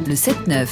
Le 7-9.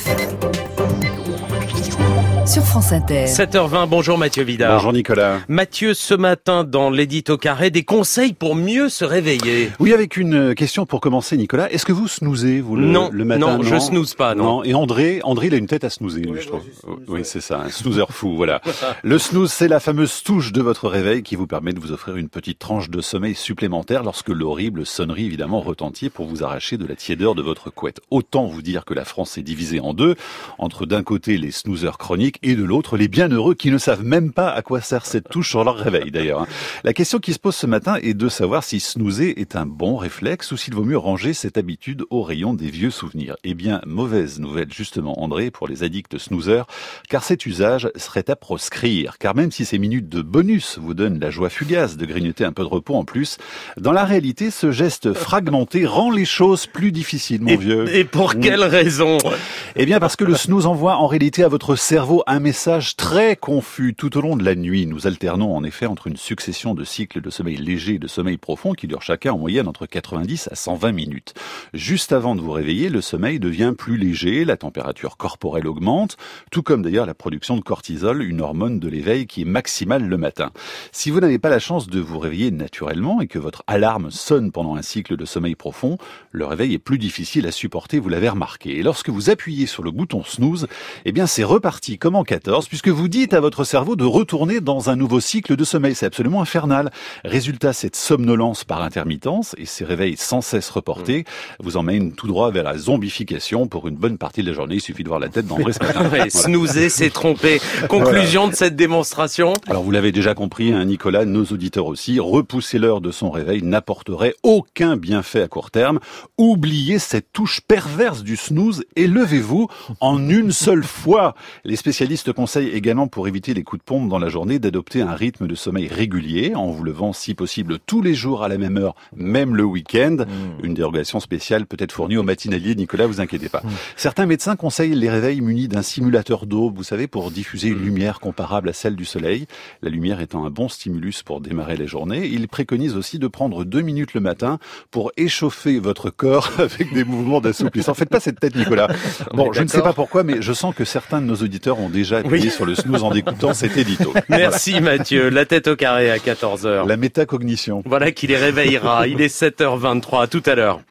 Sur France Inter. 7h20, bonjour Mathieu Vidard. Bonjour Nicolas. Mathieu, ce matin dans l'édito carré, des conseils pour mieux se réveiller. Oui, avec une question pour commencer Nicolas. Est-ce que vous snoozez vous le matin? Non, je snooze pas, non. Et André, il a une tête à snoozer, lui, je trouve. Oui, c'est ça, un snoozer fou, voilà. Le snooze, c'est la fameuse touche de votre réveil qui vous permet de vous offrir une petite tranche de sommeil supplémentaire lorsque l'horrible sonnerie, évidemment, retentit pour vous arracher de la tiédeur de votre couette. Autant vous dire que la France est divisée en deux, entre d'un côté les snoozers chroniques et de l'autre les bienheureux qui ne savent même pas à quoi sert cette touche sur leur réveil d'ailleurs. La question qui se pose ce matin est de savoir si snoozer est un bon réflexe ou s'il vaut mieux ranger cette habitude au rayon des vieux souvenirs. Eh bien, mauvaise nouvelle justement André pour les addicts snoozers, car cet usage serait à proscrire. Car même si ces minutes de bonus vous donnent la joie fugace de grignoter un peu de repos en plus, dans la réalité, ce geste fragmenté rend les choses plus difficiles, mon vieux. Et pour quelle raison? Eh bien parce que le snooze envoie en réalité à votre cerveau un message très confus tout au long de la nuit. Nous alternons en effet entre une succession de cycles de sommeil léger et de sommeil profond qui durent chacun en moyenne entre 90 à 120 minutes. Juste avant de vous réveiller, le sommeil devient plus léger, la température corporelle augmente, tout comme d'ailleurs la production de cortisol, une hormone de l'éveil qui est maximale le matin. Si vous n'avez pas la chance de vous réveiller naturellement et que votre alarme sonne pendant un cycle de sommeil profond, le réveil est plus difficile à supporter, vous l'avez remarqué. Et lorsque vous appuyez sur le bouton snooze, eh bien c'est reparti comme en 14, puisque vous dites à votre cerveau de retourner dans un nouveau cycle de sommeil. C'est absolument infernal. Résultat, cette somnolence par intermittence et ces réveils sans cesse reportés vous emmènent tout droit vers la zombification pour une bonne partie de la journée. Il suffit de voir la tête d'André ce matin. Ouais, snoozer, c'est tromper. Conclusion de cette démonstration. Alors vous l'avez déjà compris, hein, Nicolas, nos auditeurs aussi, repousser l'heure de son réveil n'apporterait aucun bienfait à court terme. Oubliez cette touche perverse du snooze et levez-vous en une seule fois. Les spécialistes conseillent également, pour éviter les coups de pompe dans la journée, d'adopter un rythme de sommeil régulier en vous levant si possible tous les jours à la même heure, même le week-end. Une dérogation spéciale peut être fournie aux matinaliers, Nicolas, vous inquiétez pas. Certains médecins conseillent les réveils munis d'un simulateur d'aube, vous savez, pour diffuser une lumière comparable à celle du soleil. La lumière étant un bon stimulus pour démarrer la journée. Ils préconisent aussi de prendre 2 minutes le matin pour échauffer votre corps avec des mouvements d'assouplissement. Faites pas cette tête, Nicolas. Bon, je ne sais pas pourquoi, mais je sens que certains de nos auditeurs ont déjà appuyé sur le snooze en écoutant cet édito. Merci Mathieu. La tête au carré à 14h. La métacognition. Voilà qui les réveillera. Il est 7h23. À tout à l'heure.